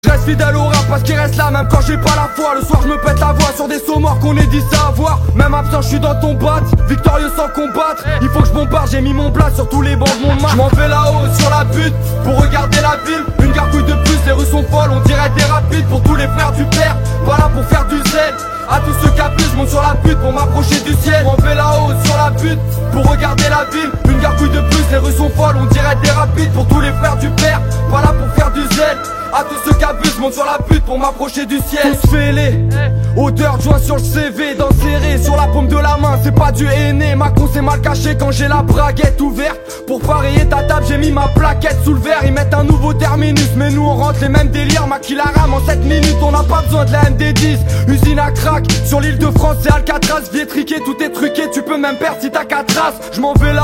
Je reste fidèle au rap parce qu'il reste là même quand j'ai pas la foi. Le soir je me pète la voix sur des sauts morts qu'on est dit savoir. Même absent je suis dans ton bat, victorieux sans combattre. Il faut que je bombarde, j'ai mis mon plat sur tous les bancs de mon marque. Je m'en vais là-haut sur la butte pour regarder la ville. Une gargouille de plus, les rues sont folles, on dirait des rapides. Pour tous les frères du père, pas là pour faire du zèle. A tous ceux qui abusent, je monte sur la butte pour m'approcher du ciel. Je m'en vais là-haut sur la butte pour regarder la ville. Une gargouille de plus, les rues sont folles, on dirait des rapides. Pour tous les frères du père, pas là pour faire du zèle. A tous ceux qui abusent, monte sur la butte pour m'approcher du ciel. Tous fêlés, odeur de joint sur le CV, dents serrées sur la paume de la main, c'est pas du henné. Ma con c'est mal caché quand j'ai la braguette ouverte. Pour parier ta table, j'ai mis ma plaquette sous le verre. Ils mettent un nouveau terminus, mais nous on rentre les mêmes délires. Maquille la rame en 7 minutes, on n'a pas besoin de la MD10. Usine à crack, sur l'île de France c'est Alcatraz. Vietriqué, tout est truqué, tu peux même perdre si t'as 4 traces. Je m'en vais là